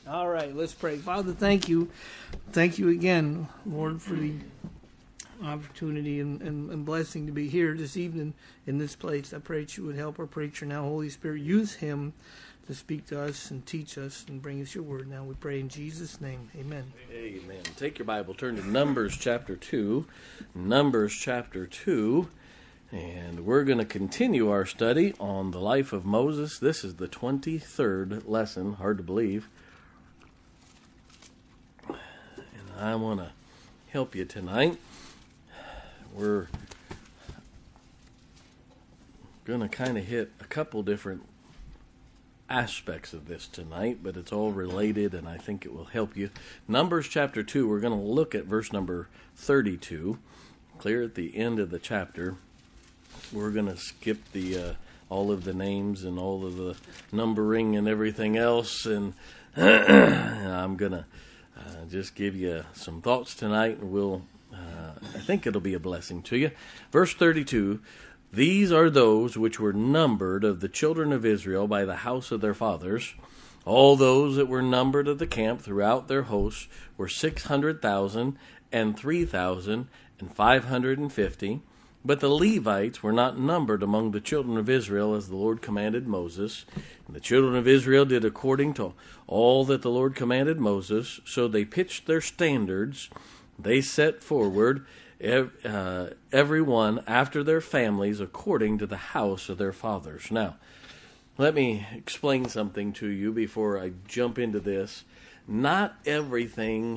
All right, let's pray. Father, thank you. Thank you again, Lord, for the opportunity and blessing to be here this evening in this place. I pray that you would help our preacher now. Holy Spirit, use him to speak to us and teach us and bring us your word. Now we pray in Jesus' name. Amen. Amen. Take your Bible, turn to Numbers chapter 2. Numbers chapter 2. And we're going to continue our study on the life of Moses. This is the 23rd lesson. Hard to believe. And I want to help you tonight. We're going to kind of hit a couple different aspects of this tonight, but it's all related, and I think it will help you. Numbers chapter 2, we're going to look at verse number 32, clear at the end of the chapter. We're going to skip the all of the names and all of the numbering and everything else, and I'm going to just give you some thoughts tonight, and I think it'll be a blessing to you. Verse 32, these are those which were numbered of the children of Israel by the house of their fathers. All those that were numbered of the camp throughout their hosts were 600,000 and 3,550. But the Levites were not numbered among the children of Israel as the Lord commanded Moses. And the children of Israel did according to all that the Lord commanded Moses. So they pitched their standards. They set forward every one after their families according to the house of their fathers. Now, let me explain something to you before I jump into this. Not everything,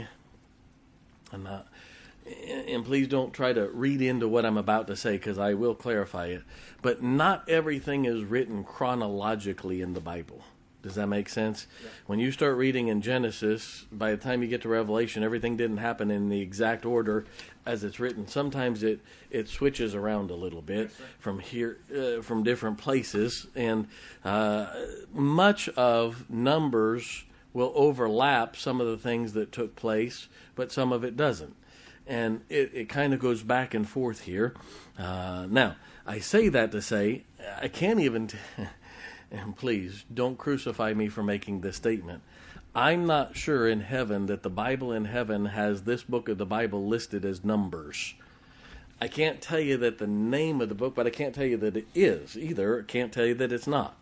and please don't try to read into what I'm about to say because I will clarify it, but not everything is written chronologically in the Bible. Does that make sense? Yeah. When you start reading in Genesis, by the time you get to Revelation, everything didn't happen in the exact order as it's written. Sometimes it switches around a little bit from here, from different places, and much of Numbers will overlap some of the things that took place, but some of it doesn't. And it kind of goes back and forth here. Now, I say that to say, I can't even... And please, don't crucify me for making this statement. I'm not sure in heaven that the Bible in heaven has this book of the Bible listed as Numbers. I can't tell you that the name of the book, but I can't tell you that it is either. I can't tell you that it's not.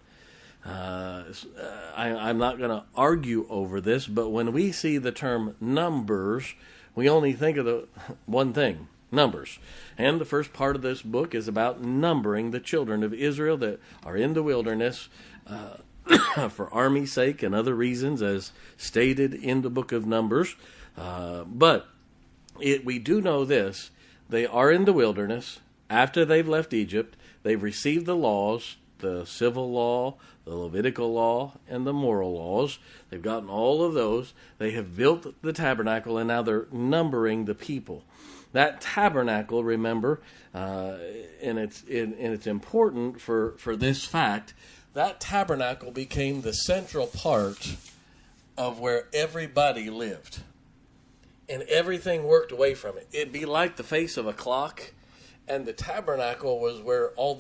I'm not going to argue over this, but when we see the term Numbers, we only think of the one thing, Numbers. And the first part of this book is about numbering the children of Israel that are in the wilderness for army's sake and other reasons as stated in the book of Numbers. But we do know this. They are in the wilderness. After they've left Egypt, they've received the laws, the civil law, the Levitical law, and the moral laws. They've gotten all of those. They have built the tabernacle, and now they're numbering the people. That tabernacle, remember, and it's important for this fact, that tabernacle became the central part of where everybody lived. And everything worked away from it. It'd be like the face of a clock, and the tabernacle was where all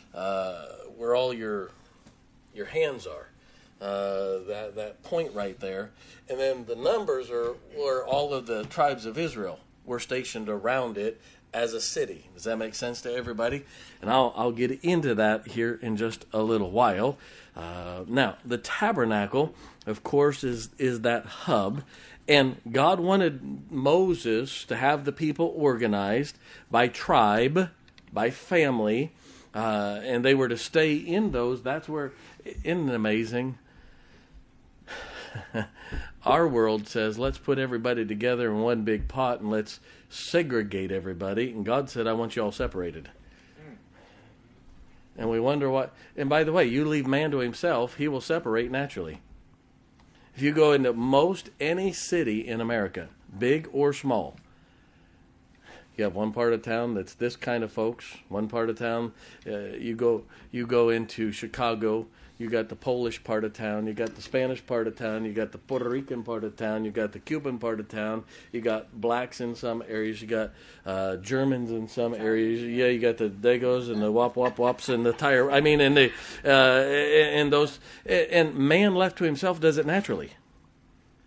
your hands are. That point right there. And then the numbers are where all of the tribes of Israel were stationed around it as a city. Does that make sense to everybody? And I'll get into that here in just a little while. Now, the tabernacle, of course, is that hub. And God wanted Moses to have the people organized by tribe, by family, and they were to stay in those. That's where, isn't it amazing? Our world says, let's put everybody together in one big pot and let's segregate everybody. And God said, I want you all separated. And we wonder what... And by the way, you leave man to himself, he will separate naturally. If you go into most any city in America, big or small, you have one part of town that's this kind of folks. One part of town, you go into Chicago, you got the Polish part of town, you got the Spanish part of town, you got the Puerto Rican part of town, you got the Cuban part of town, you got blacks in some areas, you got Germans in some areas. Yeah, you got the Dagos and the Wop Wop Wops and the Tire. I mean, and the and those, and man left to himself does it naturally.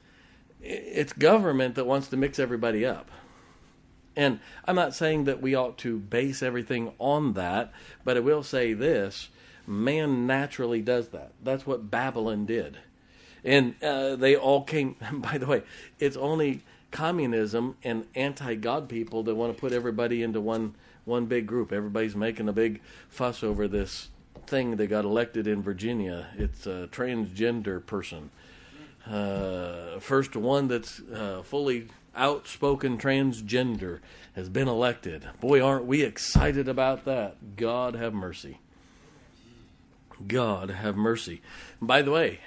It's government that wants to mix everybody up. And I'm not saying that we ought to base everything on that, but I will say this: man naturally does that. That's what Babylon did. And they all came, by the way, it's only communism and anti-God people that want to put everybody into one big group. Everybody's making a big fuss over this thing they got elected in Virginia. It's a transgender person. First one that's fully outspoken transgender has been elected. Boy, aren't we excited about that. God have mercy. God have mercy. By the way,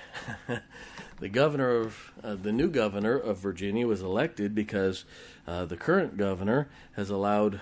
the new governor of Virginia was elected because the current governor has allowed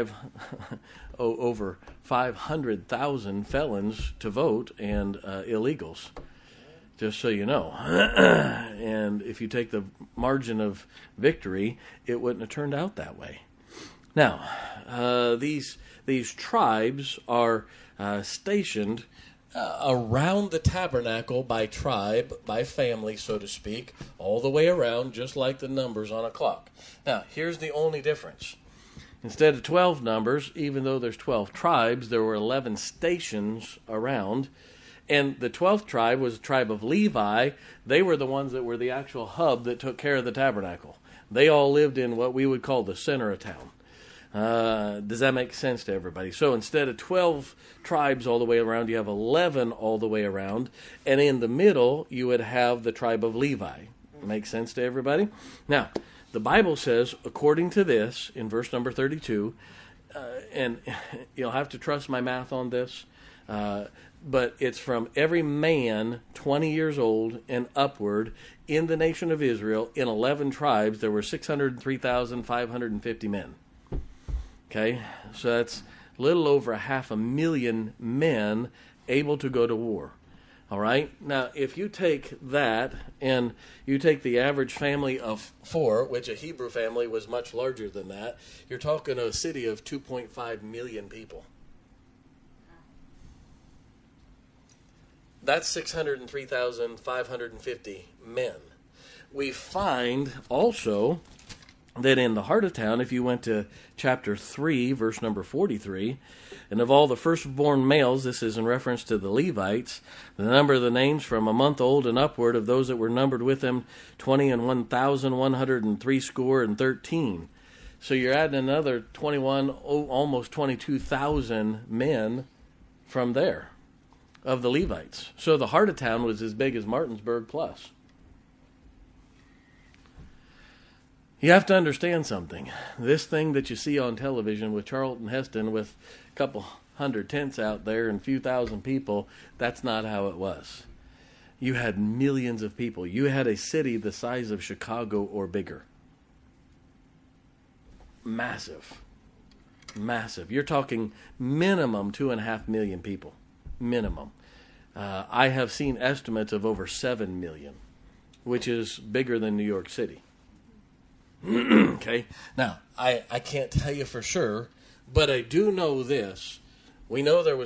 over 500,000 felons to vote and illegals. Just so you know. And if you take the margin of victory, it wouldn't have turned out that way. Now, these tribes are stationed around the tabernacle by tribe, by family, so to speak, all the way around, just like the numbers on a clock. Now, here's the only difference. Instead of 12 numbers, even though there's 12 tribes, there were 11 stations around. And the 12th tribe was the tribe of Levi. They were the ones that were the actual hub that took care of the tabernacle. They all lived in what we would call the center of town. Does that make sense to everybody? So instead of 12 tribes all the way around, you have 11 all the way around. And in the middle, you would have the tribe of Levi. Make sense to everybody? Now, the Bible says, according to this, in verse number 32, and you'll have to trust my math on this, but it's from every man 20 years old and upward in the nation of Israel, in 11 tribes, there were 603,550 men. Okay, so that's a little over 500,000 men able to go to war. All right, now if you take that and you take the average family of 4, which a Hebrew family was much larger than that, you're talking a city of 2.5 million people. That's 603,550 men. We find also that in the heart of town, if you went to chapter 3, verse number 43, and of all the firstborn males, this is in reference to the Levites, the number of the names from a month old and upward of those that were numbered with them, 20,113. So you're adding another 21, almost 22,000 men from there of the Levites. So the heart of town was as big as Martinsburg plus. You have to understand something. This thing that you see on television with Charlton Heston with a couple hundred tents out there and a few thousand people, that's not how it was. You had millions of people. You had a city the size of Chicago or bigger. Massive. Massive. You're talking minimum 2.5 million people. Minimum. I have seen estimates of over 7 million, which is bigger than New York City. Okay, now, I can't tell you for sure, but I do know this. We know there was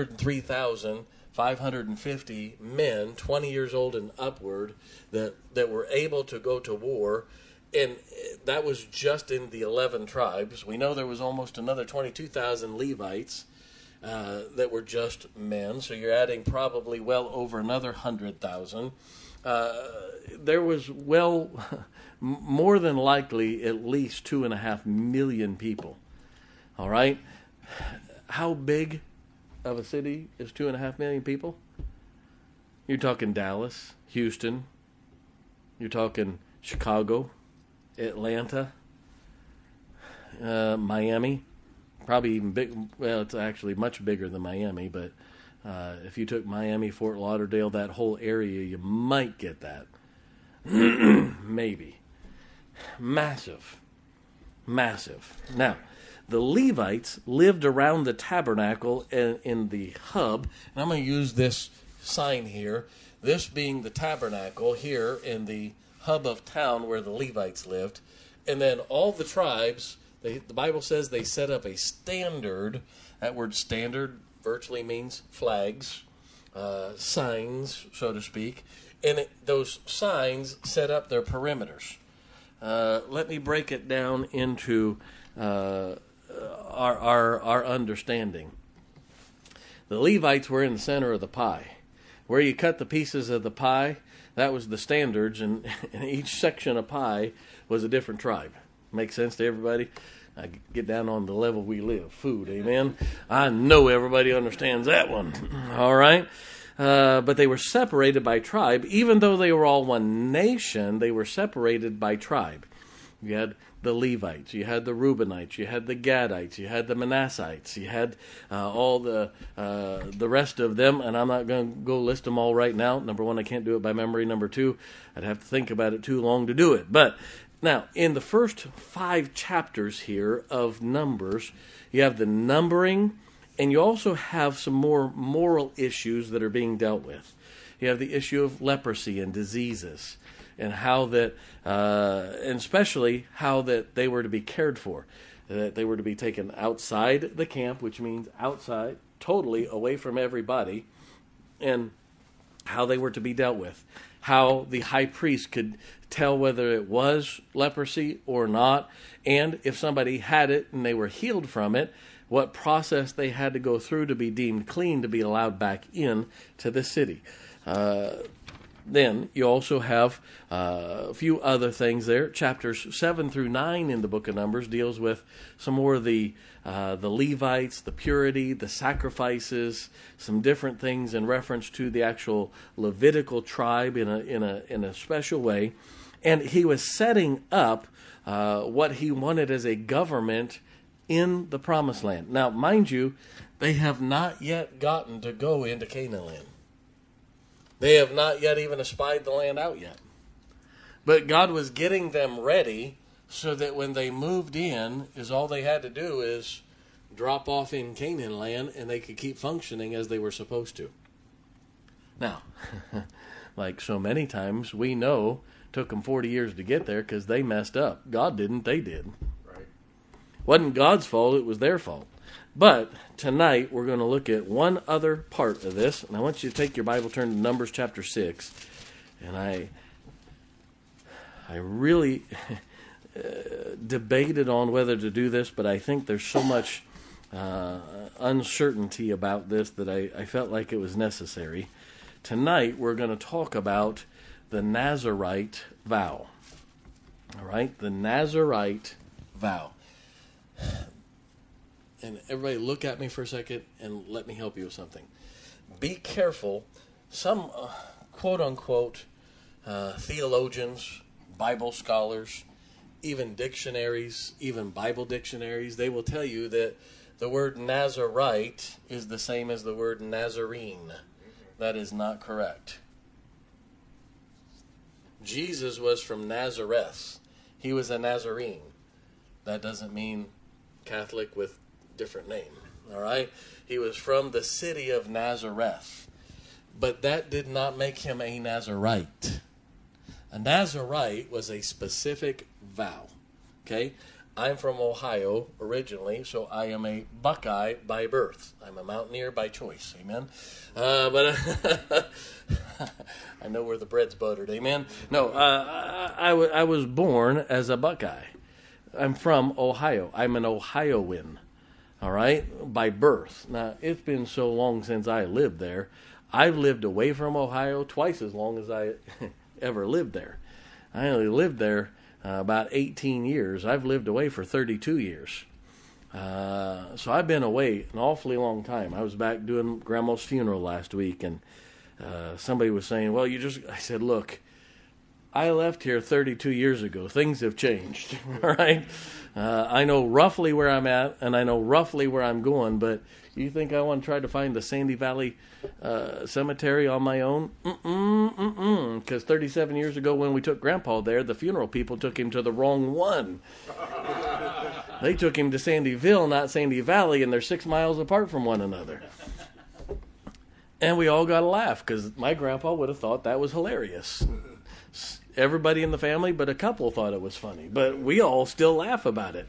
603,550 men, 20 years old and upward, that were able to go to war, and that was just in the 11 tribes. We know there was almost another 22,000 Levites that were just men, so you're adding probably well over another 100,000. There was more than likely at least 2.5 million people. All right? How big of a city is 2.5 million people? You're talking Dallas, Houston. You're talking Chicago, Atlanta, Miami. Probably even big. Well, it's actually much bigger than Miami, but if you took Miami, Fort Lauderdale, that whole area, you might get that. Maybe. Massive. Massive. Now, the Levites lived around the tabernacle in the hub, and I'm going to use this sign here, this being the tabernacle here in the hub of town where the Levites lived. And then all the tribes, the Bible says they set up a standard. That word standard virtually means flags, signs, so to speak. And those signs set up their perimeters. Let me break it down into our understanding. The Levites were in the center of the pie. Where you cut the pieces of the pie, that was the standards, and each section of pie was a different tribe. Make sense to everybody? I get down on the level we live, food, amen? I know everybody understands that one, all right? But they were separated by tribe. Even though they were all one nation, they were separated by tribe. You had the Levites, you had the Reubenites, you had the Gadites, you had the Manassites, you had all the rest of them, and I'm not going to go list them all right now. Number one, I can't do it by memory. Number two, I'd have to think about it too long to do it. But now, in the first 5 chapters here of Numbers, you have the numbering, and you also have some more moral issues that are being dealt with. You have the issue of leprosy and diseases, and how that, and especially how that they were to be cared for, that they were to be taken outside the camp, which means outside, totally away from everybody, and how they were to be dealt with, how the high priest could tell whether it was leprosy or not, and if somebody had it and they were healed from it, what process they had to go through to be deemed clean to be allowed back in to the city. Then you also have a few other things there. Chapters 7 through 9 in the book of Numbers deals with some more of the Levites, the purity, the sacrifices, some different things in reference to the actual Levitical tribe in a special way. And he was setting up what he wanted as a government in the Promised Land. Now, mind you, they have not yet gotten to go into Canaan land. They have not yet even espied the land out yet. But God was getting them ready so that when they moved in, all they had to do is drop off in Canaan land and they could keep functioning as they were supposed to. Now, like so many times, we know it took them 40 years to get there because they messed up. God didn't, they did. Right. Wasn't God's fault, it was their fault. But tonight we're going to look at one other part of this, and I want you to take your Bible, turn to Numbers chapter 6. And I really debated on whether to do this, but I think there's so much uncertainty about this that I felt like it was necessary. Tonight we're going to talk about the Nazirite vow. All right, the Nazirite vow. And everybody look at me for a second and let me help you with something. Be careful. Some quote-unquote theologians, Bible scholars, even dictionaries, even Bible dictionaries, they will tell you that the word Nazirite is the same as the word Nazarene. That is not correct. Jesus was from Nazareth. He was a Nazarene. That doesn't mean Catholic with different name. All right? He was from the city of Nazareth. But that did not make him a Nazirite. A Nazirite was a specific vow. Okay? I'm from Ohio originally, so I am a Buckeye by birth. I'm a Mountaineer by choice. Amen? But I know where the bread's buttered. Amen? No, I was born as a Buckeye. I'm from Ohio. I'm an Ohioan. All right? By birth. Now, it's been so long since I lived there. I've lived away from Ohio twice as long as I ever lived there. I only lived there about 18 years. I've lived away for 32 years. So I've been away an awfully long time. I was back doing Grandma's funeral last week, and somebody was saying, well, I said, look, I left here 32 years ago. Things have changed, all right? I know roughly where I'm at, and I know roughly where I'm going, but you think I want to try to find the Sandy Valley Cemetery on my own? Because 37 years ago when we took Grandpa there, the funeral people took him to the wrong one. They took him to Sandyville, not Sandy Valley, and they're 6 miles apart from one another. And we all got a laugh, because my grandpa would have thought that was hilarious. Everybody in the family but a couple thought it was funny, but we all still laugh about it.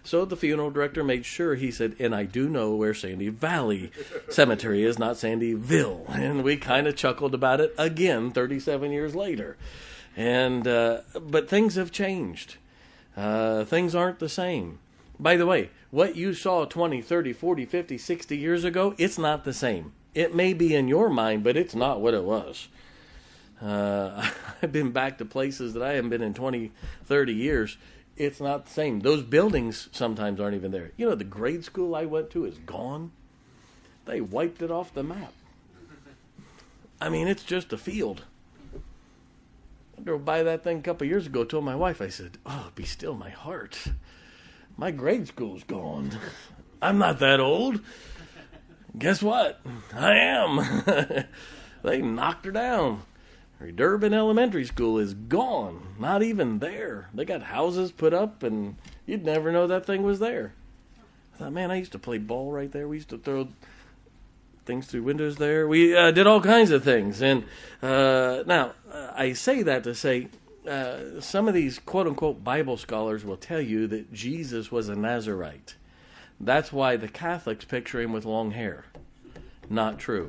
So the funeral director made sure he said, and I do know where Sandy Valley Cemetery is, not Sandyville. And we kind of chuckled about it again 37 years later. And but things have changed. Things aren't the same. By the way, what you saw 20, 30, 40, 50, 60 years ago, it's not the same. It may be in your mind, but it's not what it was. I've been back to places that I haven't been in 20, 30 years. It's not the same. Those buildings sometimes aren't even there. You know, the grade school I went to is gone. They wiped it off the map. I mean, it's just a field. I drove by that thing a couple of years ago, told my wife, I said, oh, be still my heart. My grade school's gone. I'm not that old. Guess what? I am. They knocked her down. Durban Elementary School is gone. Not even there. They got houses put up, and you'd never know that thing was there. I thought, man, I used to play ball right there. We used to throw things through windows there. We did all kinds of things. And now, I say that to say, some of these quote-unquote Bible scholars will tell you that Jesus was a Nazarite. That's why the Catholics picture him with long hair. Not true.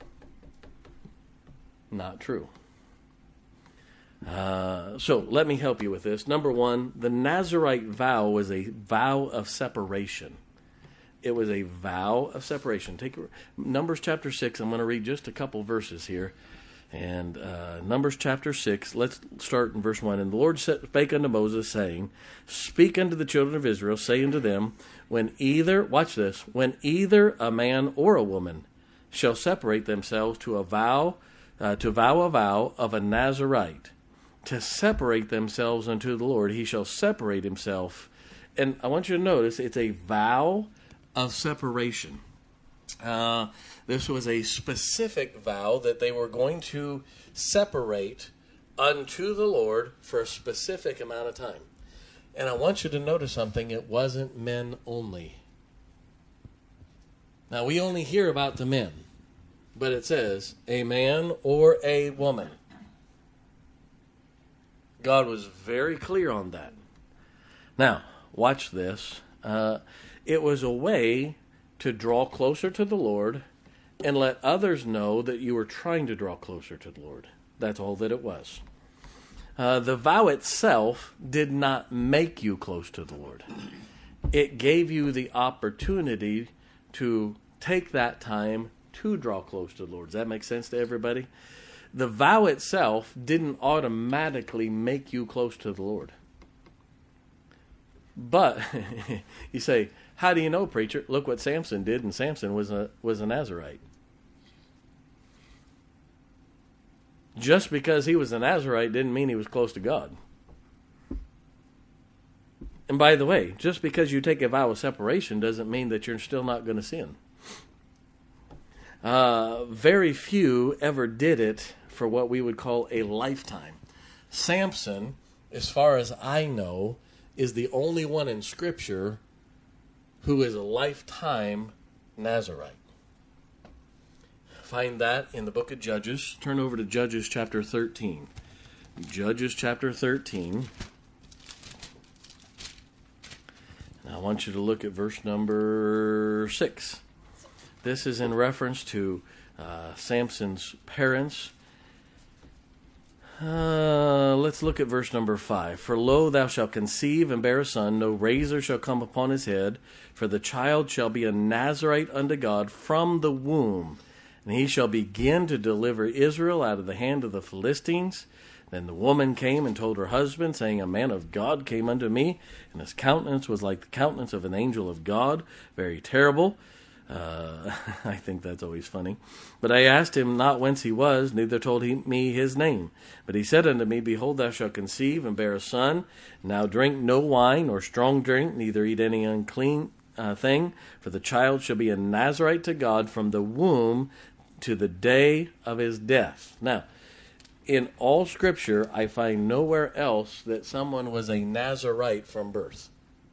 Not true. So let me help you with this. Number one, the Nazarite vow was a vow of separation. It was a vow of separation. Take Numbers chapter 6. I'm going to read just a couple verses here. And Numbers chapter 6, let's start in verse 1. And the Lord spake unto Moses, saying, Speak unto the children of Israel, say unto them, when either, watch this, when either a man or a woman shall separate themselves to vow a vow of a Nazarite, to separate themselves unto the Lord, he shall separate himself. And I want you to notice, it's a vow of separation. This was a specific vow that they were going to separate unto the Lord for a specific amount of time. And I want you to notice something. It wasn't men only. Now, we only hear about the men, but it says a man or a woman. God was very clear on that. Now, watch this. It was a way to draw closer to the Lord and let others know that you were trying to draw closer to the Lord. That's all that it was. The vow itself did not make you close to the Lord. It gave you the opportunity to take that time to draw close to the Lord. Does that make sense to everybody? The vow itself didn't automatically make you close to the Lord. But you say, how do you know, preacher? Look what Samson did, and Samson was a Nazarite. Just because he was a Nazarite didn't mean he was close to God. And by the way, just because you take a vow of separation doesn't mean that you're still not going to sin. Very few ever did it for what we would call a lifetime. Samson, as far as I know, is the only one in Scripture who is a lifetime Nazarite. Find that in the book of Judges. Turn over to Judges chapter 13. Judges chapter 13. Now I want you to look at verse number 6. This is in reference to Samson's parents. Let's look at verse number 5. For lo, thou shalt conceive and bear a son, no razor shall come upon his head, for the child shall be a Nazarite unto God from the womb, and he shall begin to deliver Israel out of the hand of the Philistines. Then the woman came and told her husband, saying, A man of God came unto me, and his countenance was like the countenance of an angel of God, very terrible. I think that's always funny. But I asked him not whence he was, neither told he me his name. But he said unto me, Behold, thou shalt conceive and bear a son. Now drink no wine or strong drink, neither eat any unclean thing, for the child shall be a Nazarite to God from the womb to the day of his death. Now, in all Scripture, I find nowhere else that someone was a Nazarite from birth.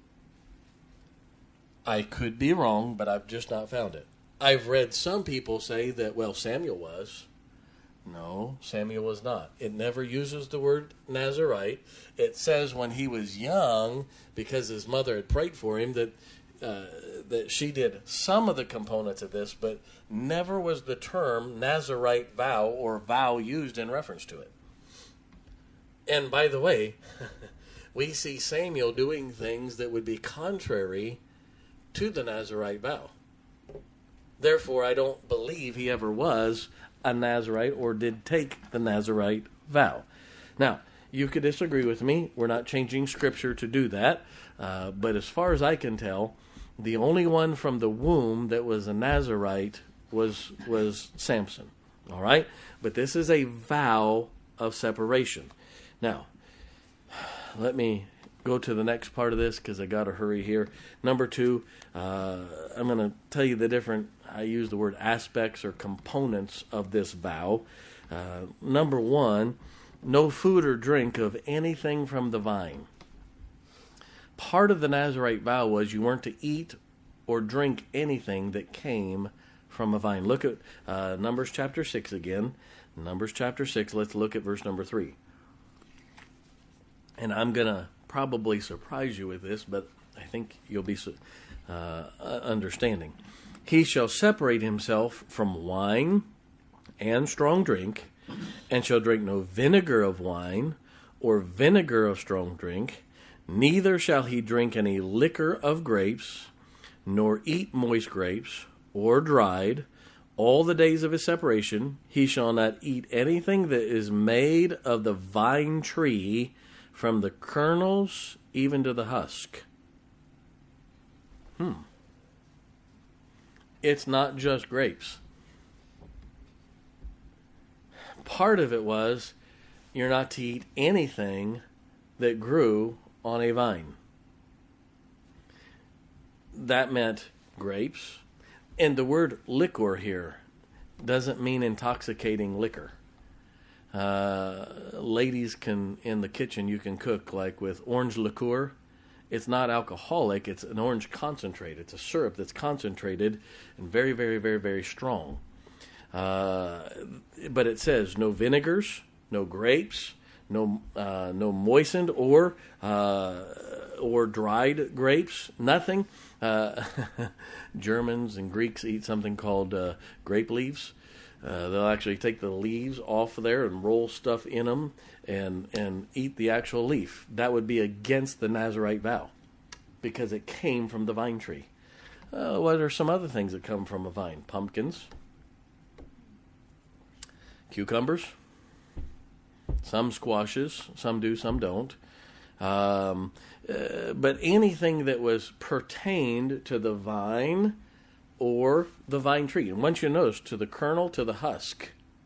I could be wrong, but I've just not found it. I've read some people say that, well, Samuel was, No, Samuel was not. It never uses the word Nazarite. It says when he was young, because his mother had prayed for him, that she did some of the components of this, but never was the term Nazarite vow or vow used in reference to it. And by the way, we see Samuel doing things that would be contrary to the Nazarite vow. Therefore, I don't believe he ever was a Nazarite or did take the Nazarite vow. Now, you could disagree with me. We're not changing Scripture to do that. But as far as I can tell, the only one from the womb that was a Nazarite was Samson. All right? But this is a vow of separation. Now, let me go to the next part of this because I got to hurry here. Number 2, I'm going to tell you the different, I use the word aspects or components of this vow. Number 1, no food or drink of anything from the vine. Part of the Nazarite vow was you weren't to eat or drink anything that came from a vine. Look at Numbers chapter 6 again. Numbers chapter 6, let's look at verse number 3. And I'm going to probably surprise you with this, but I think you'll be understanding. He shall separate himself from wine and strong drink, and shall drink no vinegar of wine or vinegar of strong drink, neither shall he drink any liquor of grapes, nor eat moist grapes, or dried. All the days of his separation he shall not eat anything that is made of the vine tree, from the kernels even to the husk. It's not just grapes. Part of it was you're not to eat anything that grew on a vine. That meant grapes. And the word liquor here doesn't mean intoxicating liquor. Ladies can, in the kitchen, you can cook like with orange liqueur. It's not alcoholic, it's an orange concentrate. It's a syrup that's concentrated and very, very, very, very strong. But it says no vinegars, no grapes, no moistened or dried grapes, nothing. Germans and Greeks eat something called grape leaves. They'll actually take the leaves off of there and roll stuff in them and eat the actual leaf. That would be against the Nazarite vow because it came from the vine tree. What are some other things that come from a vine? Pumpkins, cucumbers, some squashes, some do, some don't. But anything that was pertained to the vine or the vine tree. And once you notice, to the kernel, to the husk.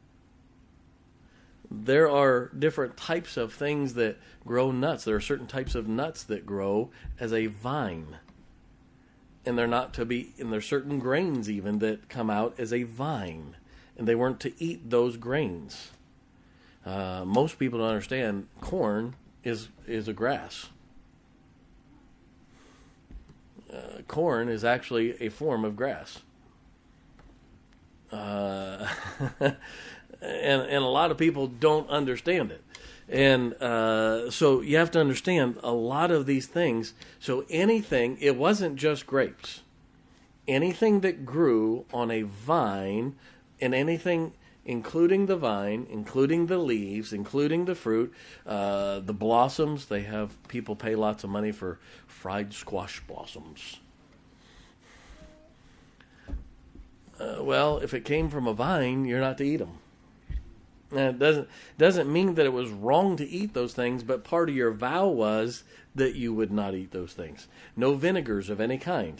There are different types of things that grow nuts. There are certain types of nuts that grow as a vine. And they're not to be, and there's certain grains even that come out as a vine. And they weren't to eat those grains. Most people don't understand corn is a grass. Corn is actually a form of grass. And a lot of people don't understand it. And so you have to understand a lot of these things. So anything, it wasn't just grapes. Anything that grew on a vine, and anything including the vine, including the leaves, including the fruit, the blossoms. They have people pay lots of money for fried squash blossoms. Well, if it came from a vine, you're not to eat them. And it doesn't mean that it was wrong to eat those things, but part of your vow was that you would not eat those things. No vinegars of any kind.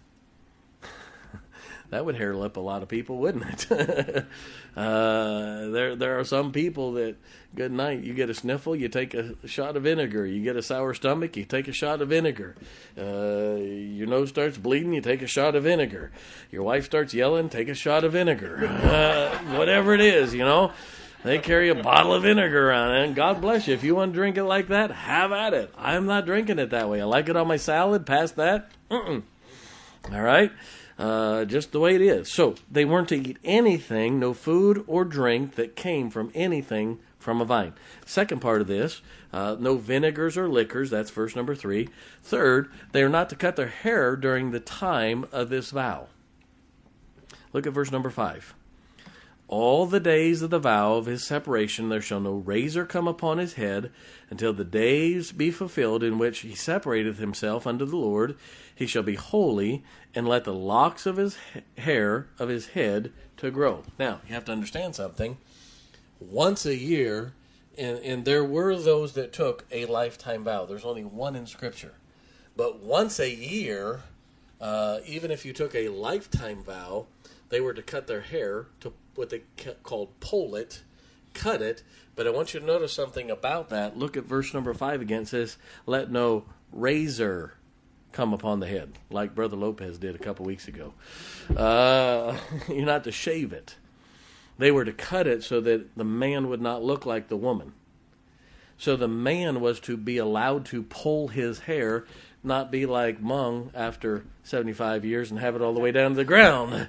That would hair lip a lot of people, wouldn't it? There are some people that, good night, you get a sniffle, you take a shot of vinegar. You get a sour stomach, you take a shot of vinegar. Your nose starts bleeding, you take a shot of vinegar. Your wife starts yelling, take a shot of vinegar. Whatever it is, you know. They carry a bottle of vinegar around, and God bless you. If you want to drink it like that, have at it. I'm not drinking it that way. I like it on my salad, past that. All right? just the way it is. So they weren't to eat anything, no food or drink that came from anything from a vine. Second part of this, no vinegars or liquors. That's verse number 3. Third, they are not to cut their hair during the time of this vow. Look at verse number 5. All the days of the vow of his separation there shall no razor come upon his head until the days be fulfilled in which he separateth himself unto the Lord. He shall be holy, and let the locks of his hair of his head to grow. Now, you have to understand something. Once a year, and there were those that took a lifetime vow. There's only one in Scripture. But once a year, even if you took a lifetime vow, they were to cut their hair to what they called poll it, cut it. But I want you to notice something about that. Look at verse number 5 again. It says, let no razor come upon the head, like Brother Lopez did a couple weeks ago. You're not to shave it. They were to cut it so that the man would not look like the woman. So the man was to be allowed to pull his hair, not be like Mung after 75 years and have it all the way down to the ground.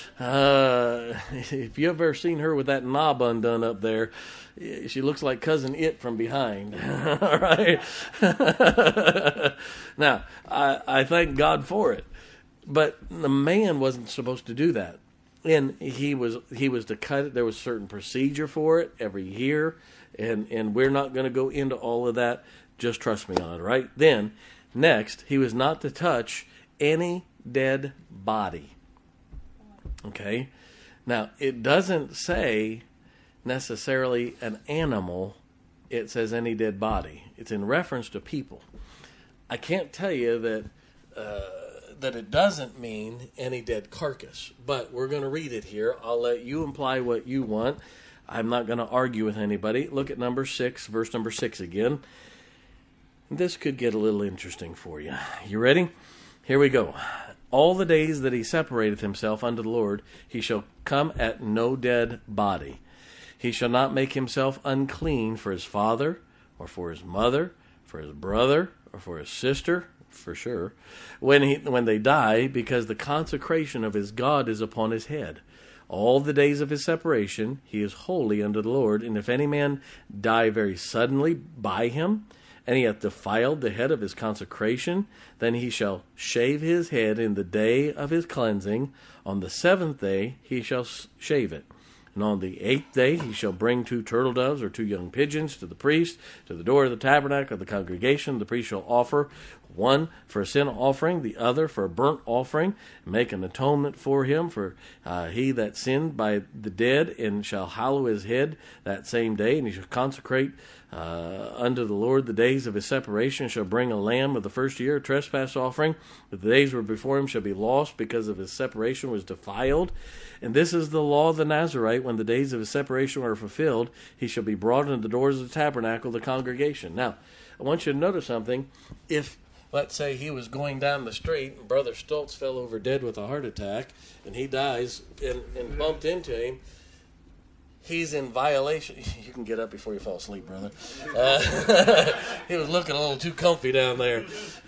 If you've ever seen her with that knob undone up there, she looks like Cousin It from behind. All right. Now, I thank God for it. But the man wasn't supposed to do that. And he was to cut it. There was a certain procedure for it every year. And we're not going to go into all of that. Just trust me on it, right? Then, next, he was not to touch any dead body. Okay? Now, it doesn't say necessarily an animal. It says any dead body. It's in reference to people. I can't tell you that it doesn't mean any dead carcass. But we're going to read it here. I'll let you imply what you want. I'm not going to argue with anybody. Look at number 6, verse number 6 again. This could get a little interesting for you. You ready? Here we go. All the days that he separateth himself unto the Lord, he shall come at no dead body. He shall not make himself unclean for his father, or for his mother, for his brother, or for his sister, for sure, when they die, because the consecration of his God is upon his head. All the days of his separation he is holy unto the Lord, and if any man die very suddenly by him, and he hath defiled the head of his consecration, then he shall shave his head in the day of his cleansing. On the 7th day he shall shave it. And on the 8th day he shall bring 2 turtle doves or 2 young pigeons to the priest, to the door of the tabernacle of the congregation. The priest shall offer one for a sin offering, the other for a burnt offering, and make an atonement for him, for he that sinned by the dead, and shall hallow his head that same day, and he shall consecrate unto the Lord the days of his separation, shall bring a lamb of the first year, a trespass offering. But the days were before him shall be lost, because of his separation was defiled. And this is the law of the Nazarite: when the days of his separation are fulfilled, he shall be brought into the doors of the tabernacle of the congregation. Now, I want you to notice something. If, let's say, he was going down the street and Brother Stoltz fell over dead with a heart attack, and he dies and bumped into him, he's in violation. You can get up before you fall asleep, brother. He was looking a little too comfy down there.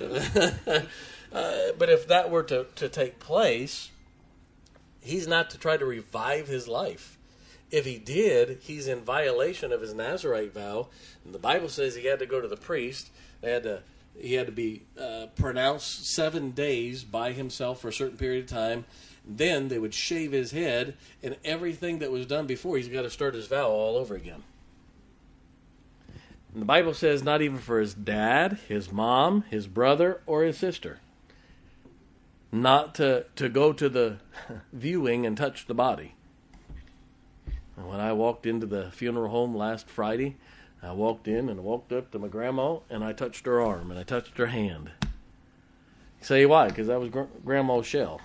But if that were to take place, he's not to try to revive his life. If he did, he's in violation of his Nazarite vow. And the Bible says he had to go to the priest. He had to be pronounced 7 days by himself for a certain period of time. Then they would shave his head, and everything that was done before, he's got to start his vow all over again. And the Bible says not even for his dad, his mom, his brother, or his sister. Not to go to the viewing and touch the body. And when I walked into the funeral home last Friday, I walked in and walked up to my grandma, and I touched her arm, and I touched her hand. You say why? Because that was Grandma's shell.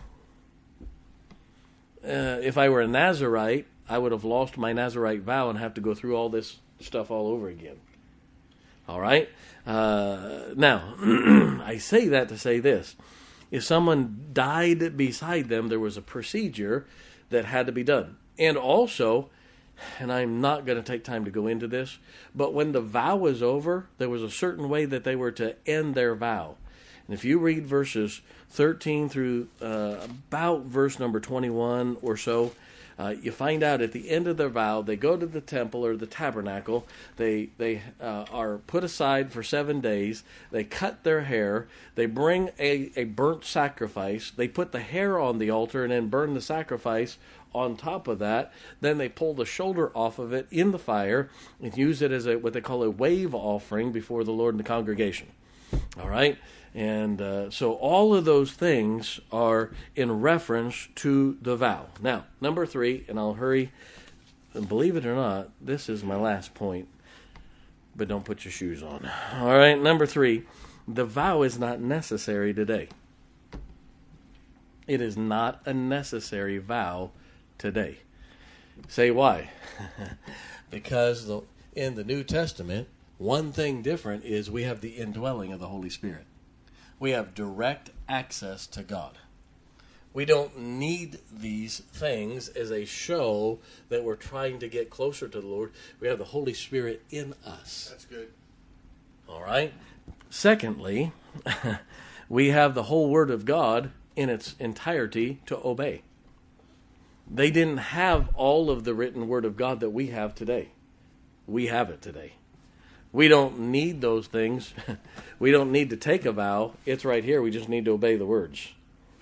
If I were a Nazarite, I would have lost my Nazarite vow and have to go through all this stuff all over again. All right? Now, I say that to say this. If someone died beside them, there was a procedure that had to be done. And also, and I'm not going to take time to go into this, but when the vow was over, there was a certain way that they were to end their vow. And if you read verses 13 through about verse number 21 or so, you find out at the end of their vow, they go to the temple or the tabernacle. They are put aside for 7 days. They cut their hair. They bring a burnt sacrifice. They put the hair on the altar and then burn the sacrifice on top of that. Then they pull the shoulder off of it in the fire and use it as what they call a wave offering before the Lord and the congregation. All right? And so all of those things are in reference to the vow. Now, number 3, and I'll hurry, and believe it or not, this is my last point, but don't put your shoes on. All right, number 3, the vow is not necessary today. It is not a necessary vow today. Say why? Because in the New Testament, one thing different is we have the indwelling of the Holy Spirit. We have direct access to God. We don't need these things as a show that we're trying to get closer to the Lord. We have the Holy Spirit in us. That's good. All right. Secondly, we have the whole Word of God in its entirety to obey. They didn't have all of the written Word of God that we have today. We have it today. We don't need those things. We don't need to take a vow. It's right here. We just need to obey the words.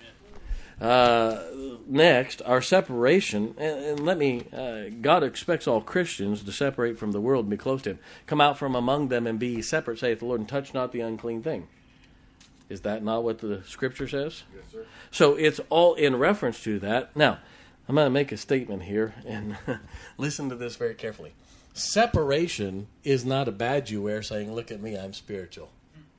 Next, our separation. And God expects all Christians to separate from the world and be close to Him. Come out from among them and be ye separate, saith the Lord, and touch not the unclean thing. Is that not what the Scripture says? Yes, sir. So it's all in reference to that. Now, I'm going to make a statement here, and listen to this very carefully. Separation is not a badge you wear saying, look at me, I'm spiritual.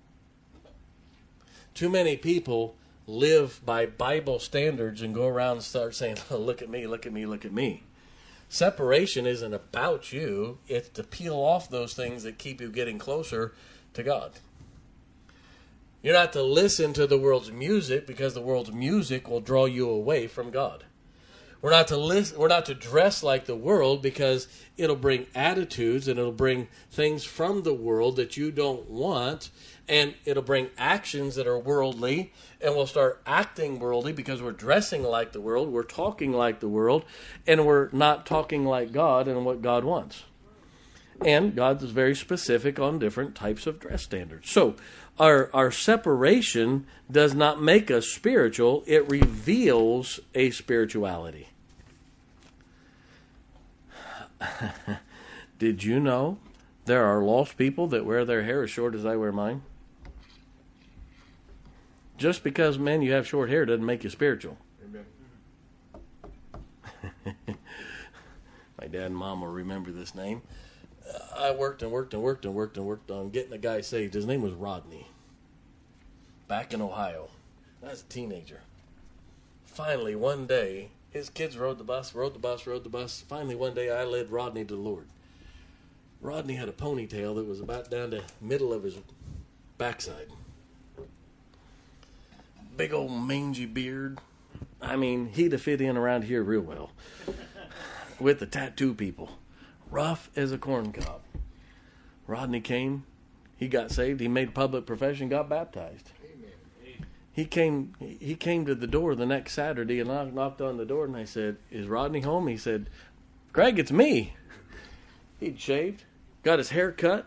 Too many people live by Bible standards and go around and start saying, oh, look at me, look at me, look at me. Separation isn't about you. It's to peel off those things that keep you getting closer to God. You're not to listen to the world's music because the world's music will draw you away from God. We're not to listen. We're not to dress like the world because it'll bring attitudes and it'll bring things from the world that you don't want, and it'll bring actions that are worldly, and we'll start acting worldly because we're dressing like the world, we're talking like the world, and we're not talking like God and what God wants. And God is very specific on different types of dress standards. So our separation does not make us spiritual. It reveals a spirituality. Did you know there are lost people that wear their hair as short as I wear mine? Just because, men, you have short hair doesn't make you spiritual. Amen. My dad and mom will remember this name. I worked on getting a guy saved. His name was Rodney. Back in Ohio. I was a teenager. Finally, one day, his kids rode the bus. Finally, one day, I led Rodney to the Lord. Rodney had a ponytail that was about down the middle of his backside. Big old mangy beard. I mean, he'd have fit in around here real well. With the tattoo people. Rough as a corn cob. Rodney came. He got saved. He made public profession, got baptized. Amen. He came to the door the next Saturday and I knocked on the door and I said, is Rodney home? He said, Greg, it's me. He'd shaved, got his hair cut.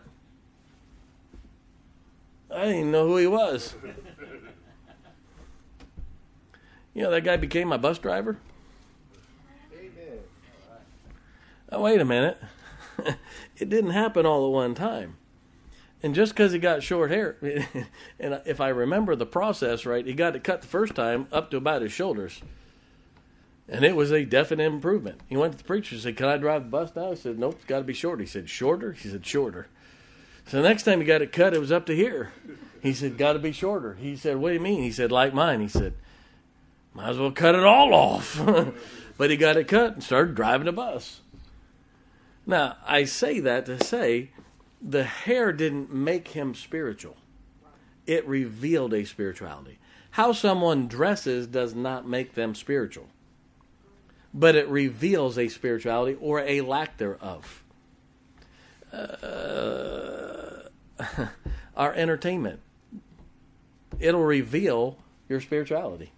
I didn't even know who he was. You know, that guy became my bus driver. Amen. Oh, wait a minute. It didn't happen all at one time. And just because he got short hair, and if I remember the process right, he got it cut the first time up to about his shoulders. And it was a definite improvement. He went to the preacher and said, can I drive the bus now? He said, nope, it's got to be shorter. He said, shorter? He said, shorter. So the next time he got it cut, it was up to here. He said, got to be shorter. He said, what do you mean? He said, like mine. He said, might as well cut it all off. But he got it cut and started driving a bus. Now, I say that to say the hair didn't make him spiritual. It revealed a spirituality. How someone dresses does not make them spiritual. But it reveals a spirituality or a lack thereof. Our entertainment. it'll reveal your spirituality.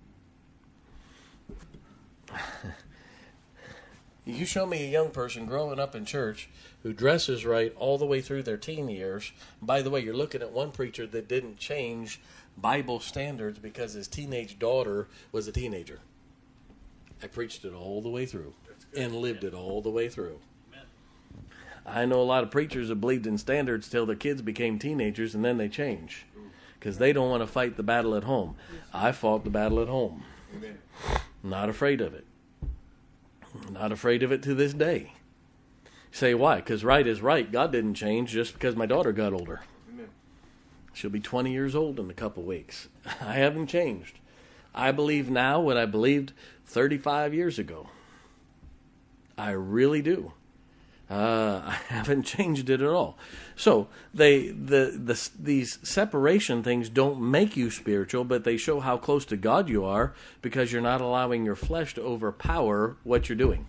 You show me a young person growing up in church who dresses right all the way through their teen years. By the way, you're looking at one preacher that didn't change Bible standards because his teenage daughter was a teenager. I preached it all the way through and lived it all the way through. Amen. I know a lot of preachers that believed in standards till their kids became teenagers and then they change because they don't want to fight the battle at home. I fought the battle at home. Amen. Not afraid of it. Not afraid of it to this day. You say, why? Because right is right. God didn't change just because my daughter got older. Amen. She'll be 20 years old in a couple weeks. I haven't changed. I believe now what I believed 35 years ago. I really do. I haven't changed it at all. So these separation things don't make you spiritual, but they show how close to God you are because you're not allowing your flesh to overpower what you're doing.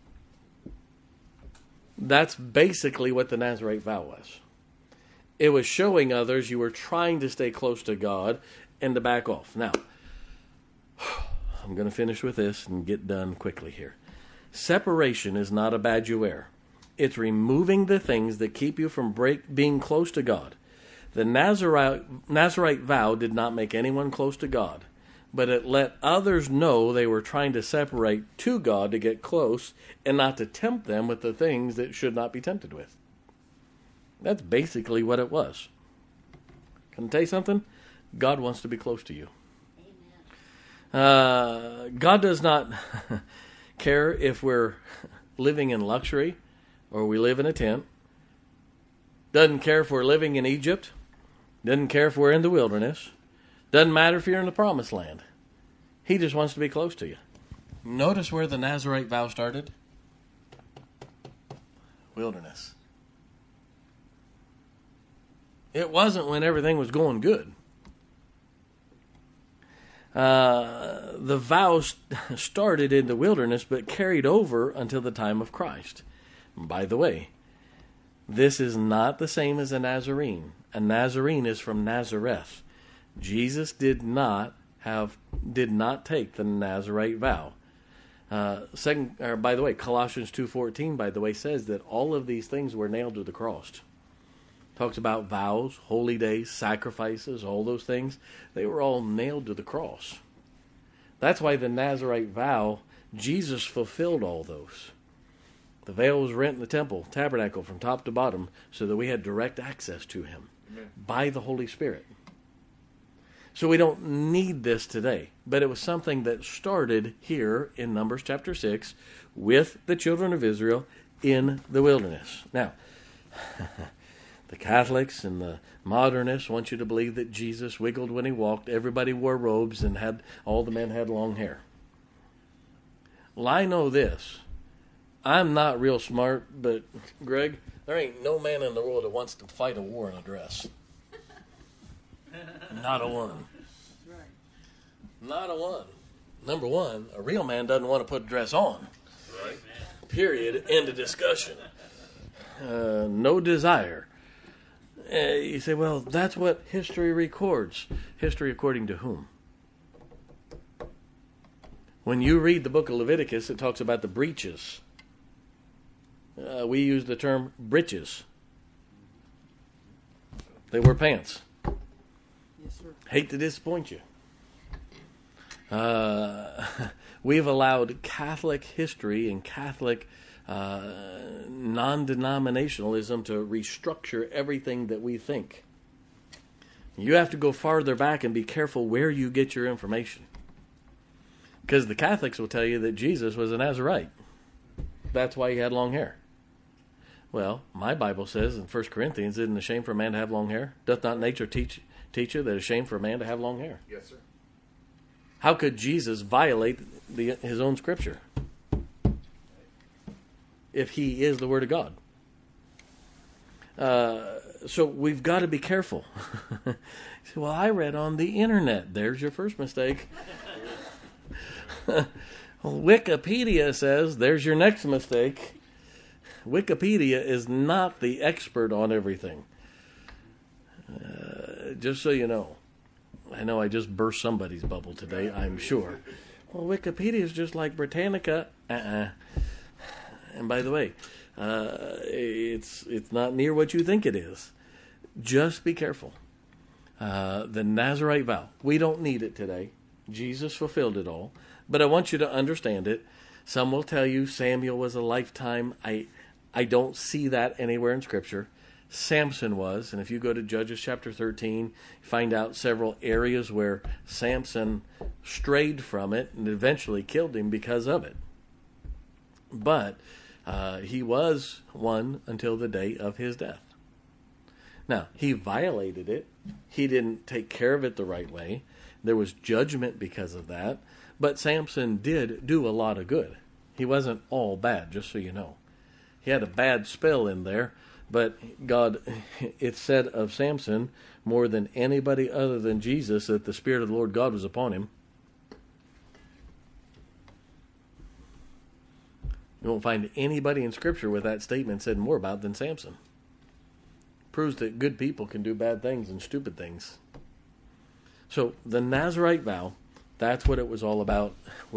That's basically what the Nazirite vow was. It was showing others you were trying to stay close to God and to back off. Now, I'm going to finish with this and get done quickly here. Separation is not a badge you wear. It's removing the things that keep you from being close to God. The Nazirite vow did not make anyone close to God, but it let others know they were trying to separate to God to get close and not to tempt them with the things that should not be tempted with. That's basically what it was. Can I tell you something? God wants to be close to you. God does not care if we're living in luxury or we live in a tent. Doesn't care if we're living in Egypt. Doesn't care if we're in the wilderness. Doesn't matter if you're in the promised land. He just wants to be close to you. Notice where the Nazirite vow started. Wilderness. It wasn't when everything was going good. The vow started in the wilderness but carried over until the time of Christ. By the way, this is not the same as a Nazarene. A Nazarene is from Nazareth. Jesus did not take the Nazirite vow. By the way, Colossians 2:14, by the way, says that all of these things were nailed to the cross. Talks about vows, holy days, sacrifices, all those things. They were all nailed to the cross. That's why the Nazirite vow, Jesus fulfilled all those. The veil was rent in the temple, tabernacle, from top to bottom, so that we had direct access to him. Amen. By the Holy Spirit. So we don't need this today. But it was something that started here in Numbers chapter 6 with the children of Israel in the wilderness. Now, the Catholics and the modernists want you to believe that Jesus wiggled when he walked. Everybody wore robes and all the men had long hair. Well, I know this. I'm not real smart, but Greg, there ain't no man in the world that wants to fight a war in a dress. Not a one. Not a one. Number one, a real man doesn't want to put a dress on. Right. Period. End of discussion. No desire. You say, well, that's what history records. History according to whom? When you read the book of Leviticus, it talks about the breeches. We use the term breeches. They wear pants. Yes, sir. Hate to disappoint you. We've allowed Catholic history and Catholic non-denominationalism to restructure everything that we think. You have to go farther back and be careful where you get your information. Because the Catholics will tell you that Jesus was a Nazirite. That's why he had long hair. Well, my Bible says in 1 Corinthians, isn't it a shame for a man to have long hair? Doth not nature teach you that it's a shame for a man to have long hair? Yes, sir. How could Jesus violate his own scripture if he is the Word of God? So we've got to be careful. You say, well, I read on the internet. There's your first mistake. Wikipedia says there's your next mistake. Wikipedia is not the expert on everything. Just so you know. I know I just burst somebody's bubble today, I'm sure. Well, Wikipedia is just like Britannica. And by the way, it's not near what you think it is. Just be careful. The Nazirite vow. We don't need it today. Jesus fulfilled it all. But I want you to understand it. Some will tell you Samuel was a lifetime. I don't see that anywhere in Scripture. Samson was. And if you go to Judges chapter 13, you find out several areas where Samson strayed from it and eventually killed him because of it. But he was one until the day of his death. Now, he violated it. He didn't take care of it the right way. There was judgment because of that. But Samson did do a lot of good. He wasn't all bad, just so you know. He had a bad spell in there, but God, it said of Samson, more than anybody other than Jesus, that the Spirit of the Lord God was upon him. You won't find anybody in Scripture with that statement said more about than Samson. Proves that good people can do bad things and stupid things. So the Nazirite vow, that's what it was all about.